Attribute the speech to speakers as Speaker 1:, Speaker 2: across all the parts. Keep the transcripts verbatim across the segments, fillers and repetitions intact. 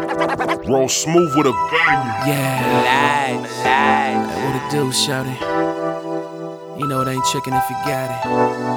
Speaker 1: Roll smooth with a bang.
Speaker 2: Yeah, live, live. What it do, shawty? You know it ain't tricking if you got it.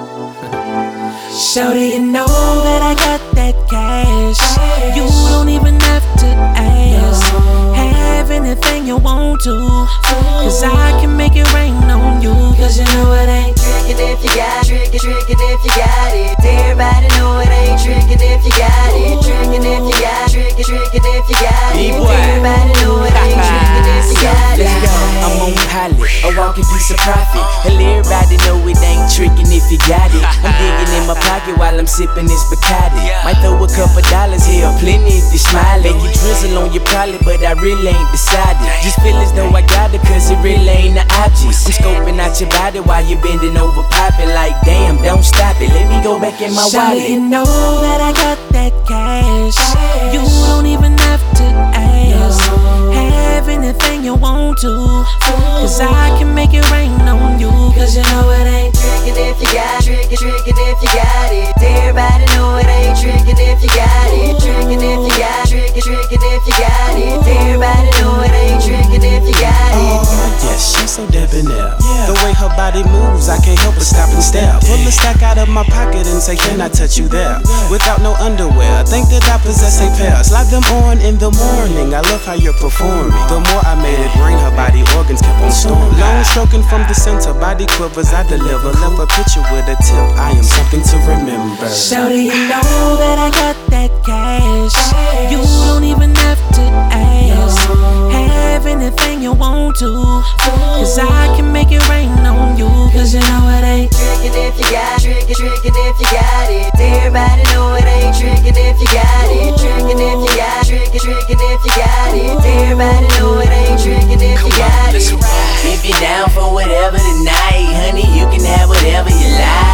Speaker 2: Shawty, you know that I got that cash. You don't even have to ask. Have anything you want to, cause I can make it rain on you. Cause you know it ain't
Speaker 3: tricking if you got it, tricking, tricking if you got it. Everybody know it ain't tricking if you got it. Tricking if you got it, tricking, tricking if you got it. Everybody know it ain't tricking if you got it.
Speaker 4: Let's go, I'm on pilot, a walking piece of profit. And everybody know it ain't tricking if you got it. I'm digging in my pocket while I'm sipping this Bacardi. Might throw a couple dollars here, plenty if you smile. Make you drizzle on your pilot, but I really ain't decided. Just feel as though I got it, cause it really ain't the object. I'm scoping out your body while you bending over, popping like damn, don't stop it. Let me go back in my wallet.
Speaker 2: You know that I got that cash. You don't even have to ask. Have anything you want to, cause I can make it rain on you. Cause you know it ain't
Speaker 3: tricking if you got it, tricking, tricking if you got it. Everybody know it ain't tricking if you got it. Tricking if you got it, tricking, tricking if you got it. Everybody know it ain't tricking if you got it.
Speaker 5: Oh, yes, she's so debonair. The way her body moves, I can't help but stop and stare. Pull a stack out of my pocket and say, can I touch you there? Without no underwear, I think that I possess a pair. Slide them on in the morning, I love how you're performing. The more I made it rain, her body organs kept on storming. Long stroking from the center, body quivers I deliver. Left a picture with a tip, I am something to remember.
Speaker 2: Shawty, you know that I got that cash. You don't even have to ask. Have anything you want to, cause I can make it rain on you. Cause you know it ain't
Speaker 3: tricking if you got it, tricking, tricking if you got it. Everybody know it ain't tricking if you got it. Tricking if you got it, tricking, tricking if you got it. Everybody know it ain't tricking if you got it.
Speaker 4: If you're down for whatever tonight, honey, you can have whatever you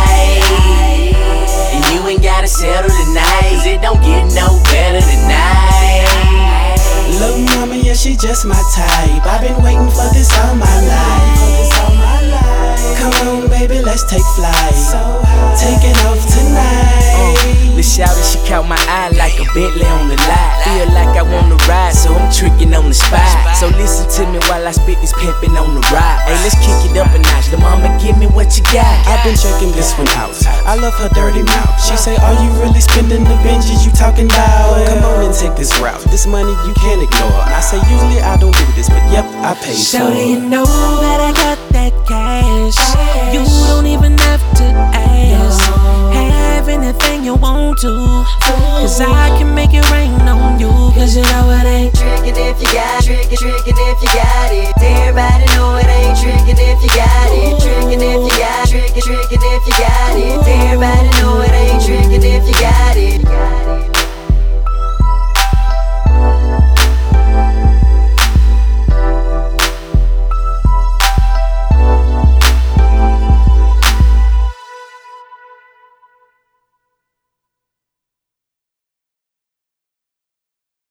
Speaker 4: like. And you ain't gotta settle tonight, cause it don't get no better tonight.
Speaker 5: Little mama, yeah, she just my type. I've been waiting for this all my life. Come on, baby, let's take flight. Taking off tonight.
Speaker 4: Uh, the shouty, she caught my eye like a Bentley on the lot. Feel like I wanna ride, so I'm tricking on the spot. So listen to me while I spit this pimpin' on the ride. Hey, let's kick it up a notch. The mama, give me what you got.
Speaker 5: I've been checking this one out. I love her dirty mouth. She say, are you really spending the binges you talking about? Come on and take this route. This money you can't ignore. I say usually I don't do this, but yep, I pay for it.
Speaker 2: Shawty, you know that I got that cash. You don't even have to ask. Have anything you want to, cause I can make it rain on you. Cause you know it ain't
Speaker 3: tricking if you got it, tricking, tricking if you got it. Everybody know it ain't tricking if you got it.